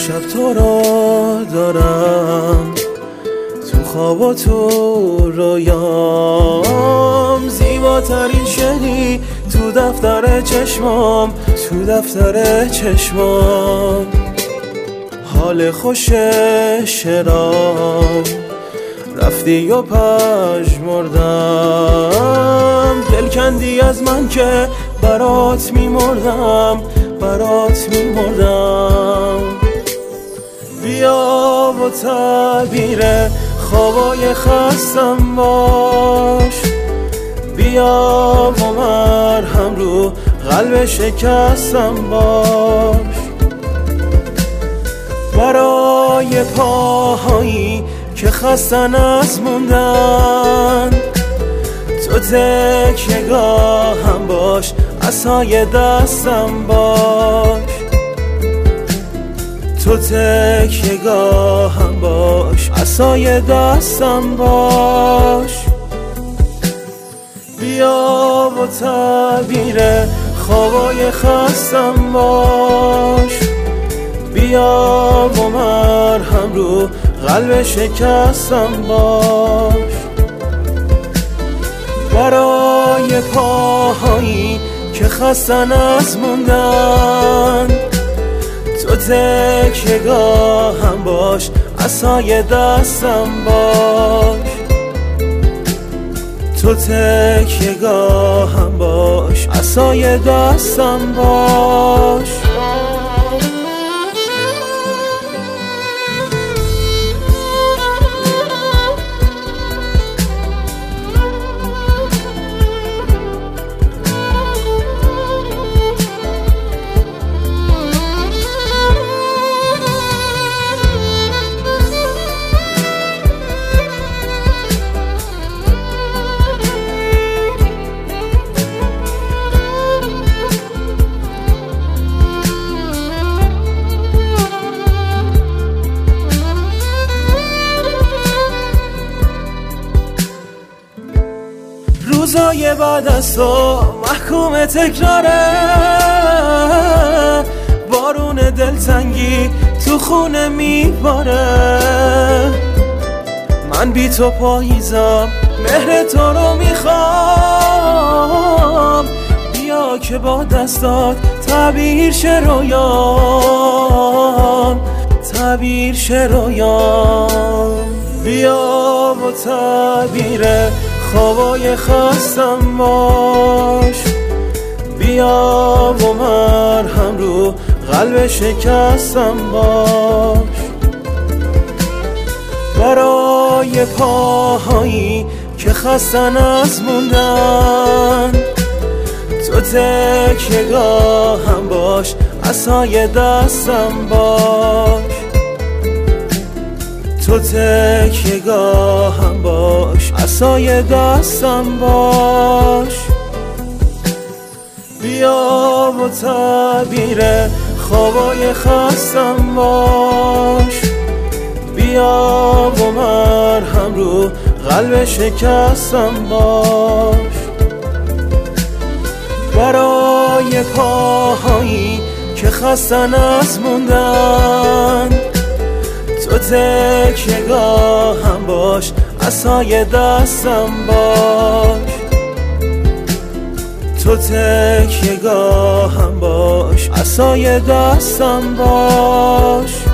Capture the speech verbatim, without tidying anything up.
شب تو رو دارم تو خواب و تو رویام، زیباترین شعری تو دفتر چشمام، تو دفتر چشمام. حال خوش شرام رفتی و پژمردم، دل کندی از من که برات میمردم، برات میمردم. بیا و تعبیر خوابای خستم باش، بیا و مرهم رو قلب شکستم باش. برای پاهایی که خستن از موندن، تو تکیه‌گاهم باش، عصای دستم باش. تو تکیه‌گاهم باش، عصای دستم باش. بیا و تعبیر خوابای خستم باش، بیا و مرهم رو قلب شکستم باش. برای پاهایی که خستن از موندن، تو تکیه‌گاهم باش، عصای دستم باش. تو تکیه‌گاهم باش، عصای دستم باش. روزای بعد از تو محکوم تکراره، بارون دلتنگی تو خونه میباره. من بی تو پاییزم، مهر تو رو میخوام. بیا که با دستات تعبیر شه رویام، تعبیر شه رویام. بیا و تعبیر خوابای خستم باش، بیا و مرهم رو قلب شکستم باش. برای پاهایی که خستن از موندن، تو تکیه‌گاهم باش، عصای دستم باش. تو تکیه‌گاهم باش، عصای دستم باش. بیا و تعبیر خوابای خستم باش، بیا و مرهم رو قلب شکستم باش. برای پاهایی که خستن از موندن، تو تکیه‌گاهم باش، عصای دستم باش. تو تکیه‌گاهم باش، عصای دستم باش.